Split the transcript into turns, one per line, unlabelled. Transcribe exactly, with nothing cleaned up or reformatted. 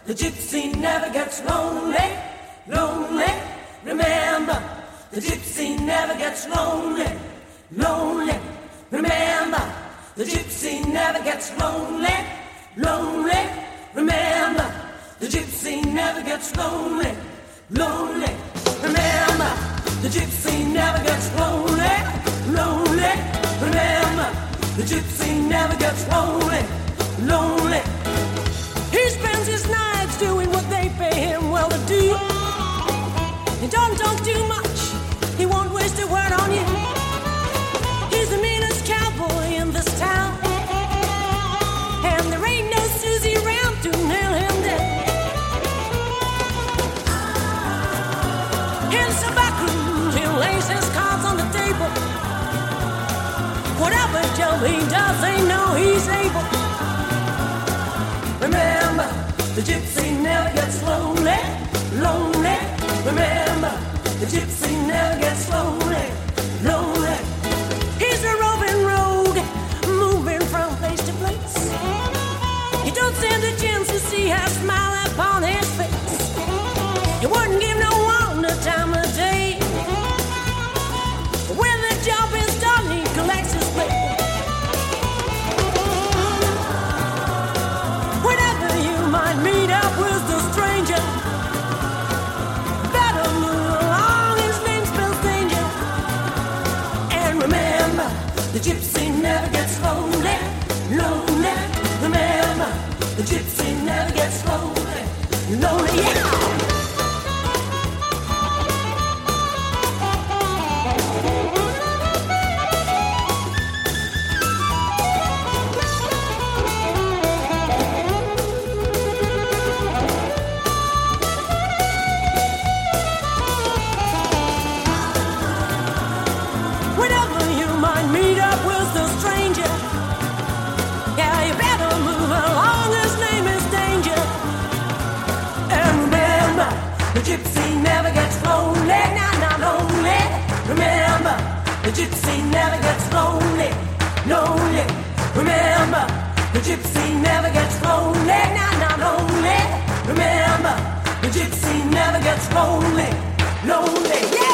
the gypsy never gets lonely, lonely. Remember, the gypsy never gets lonely, lonely. Remember, the gypsy never gets lonely, lonely. Remember, the gypsy never gets lonely, lonely. Remember, the gypsy never gets lonely, lonely. Remember, the gypsy never gets lonely, lonely. He spends his nights doing what they pay him well to do. He don't talk too much, he won't waste a word on you. He's the meanest cowboy in this town, and there ain't no Susie around to nail him down. In some back rooms, he lays his cards on the table. Whatever job he does, they know he's able. Remember, the gypsy never gets lonely, lonely. Remember, the gypsy never gets lonely, lonely. He's a roving rogue, moving from place to place. He don't stand a chance to see her smile upon his face. He wouldn't give no one the time of day. When the job is done, he collects his pay. Whenever you might meet up with the stranger, better move along, his name spells danger. And remember, the gypsy never gets lonely, lonely. Remember, the gypsy never gets lonely, lonely, yeah. Meet up with the stranger. Yeah, you better move along, his name is danger. And remember, the gypsy never gets lonely, not, not lonely. Remember, the gypsy never gets lonely, lonely. Remember, the gypsy never gets lonely, not, not lonely. Remember, the gypsy never gets lonely, lonely. Yeah.